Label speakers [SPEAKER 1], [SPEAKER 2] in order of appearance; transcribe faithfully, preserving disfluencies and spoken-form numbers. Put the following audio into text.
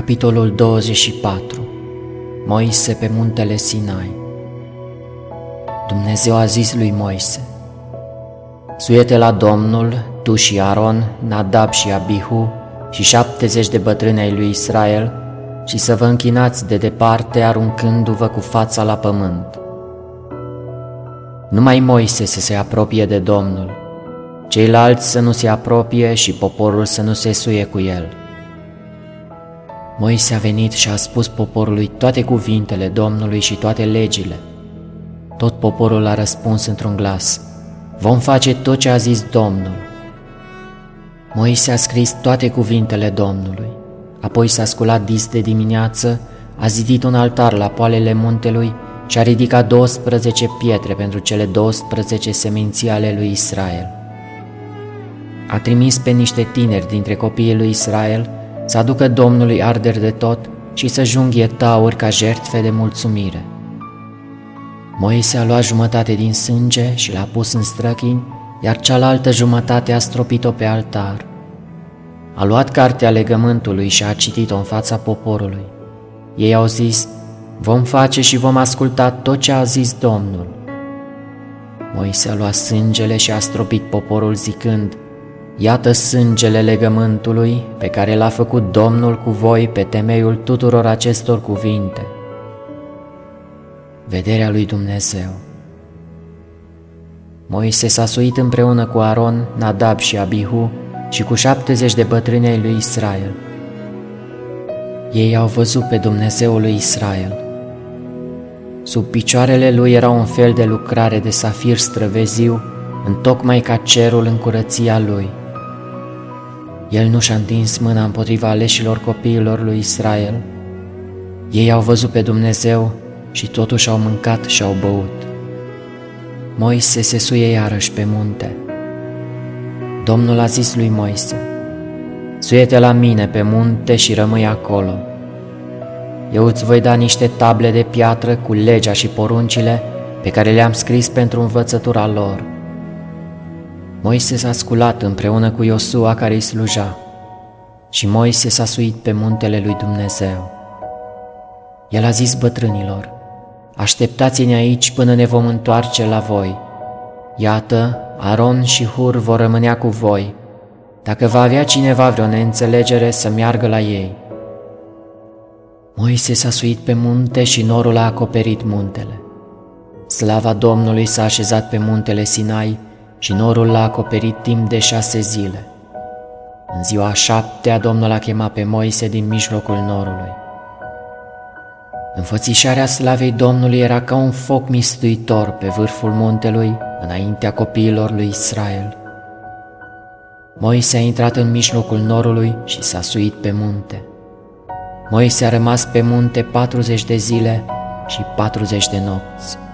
[SPEAKER 1] Capitolul douăzeci și patru. Moise pe muntele Sinai. Dumnezeu a zis lui Moise: suie-te la Domnul, tu și Aron, Nadab și Abihu și șaptezeci de bătrâni ai lui Israel, și să vă închinați de departe, aruncându-vă cu fața la pământ. Numai Moise să se apropie de Domnul, ceilalți să nu se apropie și poporul să nu se suie cu el. Moise a venit și a spus poporului toate cuvintele Domnului și toate legile. Tot poporul a răspuns într-un glas: vom face tot ce a zis Domnul. Moise a scris toate cuvintele Domnului, apoi s-a sculat dis de dimineață, a zidit un altar la poalele muntelui și a ridicat douăsprezece pietre pentru cele douăsprezece seminții ale lui Israel. A trimis pe niște tineri dintre copiii lui Israel să aducă Domnului arderi de tot și să junghie tauri ca jertfe de mulțumire. Moise a luat jumătate din sânge și l-a pus în străchini, iar cealaltă jumătate a stropit-o pe altar. A luat cartea legământului și a citit-o în fața poporului. Ei au zis: vom face și vom asculta tot ce a zis Domnul. Moise a luat sângele și a stropit poporul zicând: iată sângele legământului pe care l-a făcut Domnul cu voi pe temeiul tuturor acestor cuvinte. Vederea lui Dumnezeu. Moise s-a suit împreună cu Aron, Nadab și Abihu și cu șaptezeci de bătrâni ai lui Israel. Ei au văzut pe Dumnezeul lui Israel. Sub picioarele lui era un fel de lucrare de safir străveziu, întocmai ca cerul în curăția lui. El nu și-a întins mâna împotriva aleșilor copiilor lui Israel. Ei au văzut pe Dumnezeu și totuși au mâncat și au băut. Moise se suie iarăși pe munte. Domnul a zis lui Moise: suie-te la mine pe munte și rămâi acolo. Eu îți voi da niște table de piatră cu legea și poruncile pe care le-am scris pentru învățătura lor. Moise s-a sculat împreună cu Iosua care îi sluja și Moise s-a suit pe muntele lui Dumnezeu. El a zis bătrânilor: așteptați-ne aici până ne vom întoarce la voi. Iată, Aron și Hur vor rămânea cu voi. Dacă va avea cineva vreo neînțelegere, să meargă la ei. Moise s-a suit pe munte și norul a acoperit muntele. Slava Domnului s-a așezat pe muntele Sinai și norul l-a acoperit timp de șase zile. În ziua a șaptea, Domnul a chemat pe Moise din mijlocul norului. Înfățișarea slavei Domnului era ca un foc mistuitor pe vârful muntelui, înaintea copiilor lui Israel. Moise a intrat în mijlocul norului și s-a suit pe munte. Moise a rămas pe munte patruzeci de zile și patruzeci de nopți.